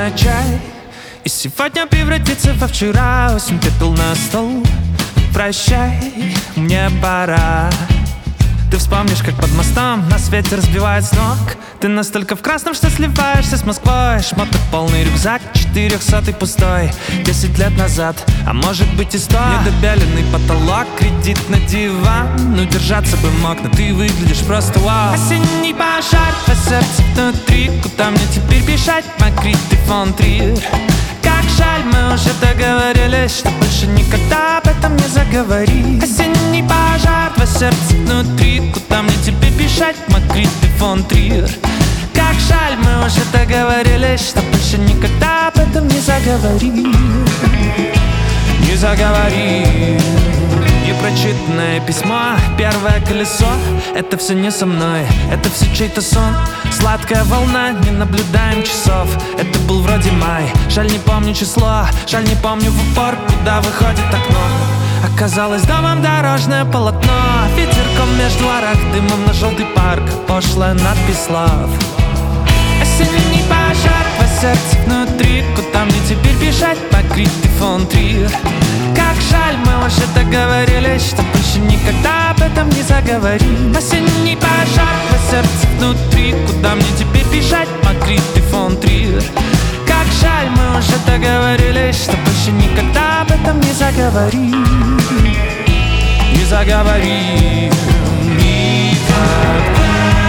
на чай, и сегодня превратится во вчера. 8 пепел на стол. Прощай, мне пора. Ты вспомнишь, как под мостом нас ветер сбивает с ног. Ты настолько в красном, что сливаешься с Москвой. Шмоток полный рюкзак, 400-й пустой. 10 лет назад, а может быть и 100. Недобеленный потолок, кредит на диван. Удержаться бы мог, но ты выглядишь просто вау. Осенний пожар, по сердцу внутри. Куда мне теперь бежать, Магрит и фон Триер? Как жаль, мы уже договорились, что больше никогда об этом не заговорим. Осенний пожар, твое сердце внутри. Куда мне теперь бежать, Магрит и фон Триер? Как жаль, мы уже договорились, что больше никогда об этом не заговорим. Не заговорим. Непрочитанное письмо, первое колесо. Это все не со мной, это все чей-то сон. Сладкая волна, не наблюдаем часов. Это был вроде май, жаль не помню число. Жаль не помню в упор, куда выходит окно. Оказалось домом дорожное полотно. Ветерком между арок, дымом на желтый парк. Пошлая надпись love. Осенний пожар, по сердцу внутри. Куда мне теперь бежать, Магрит и фон Триер? Как жаль, мы уже договорились, что больше никогда об этом не заговорим. Осенний пожар, по сердцу внутри. Куда мне теперь бежать, Магрит и фон Триер? Как жаль, мы уже договорились, что больше никогда об этом не заговорим. Не заговорим никогда.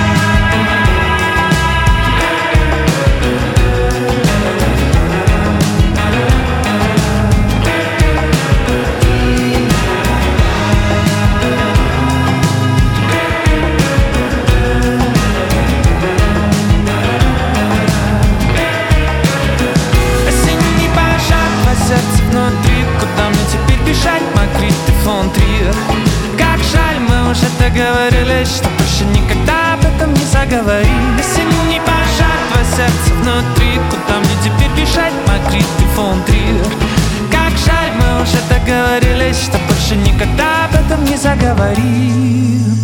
Куда мне теперь бежать, Магрит и фон Триер? Как жаль, мы уже договорились, что больше никогда об этом не заговорим. Осенний пожар, твое сердце внутри. Куда мне теперь бежать, Магрит и фон Триер? Как жаль, мы уже договорились, что больше никогда об этом не заговорим.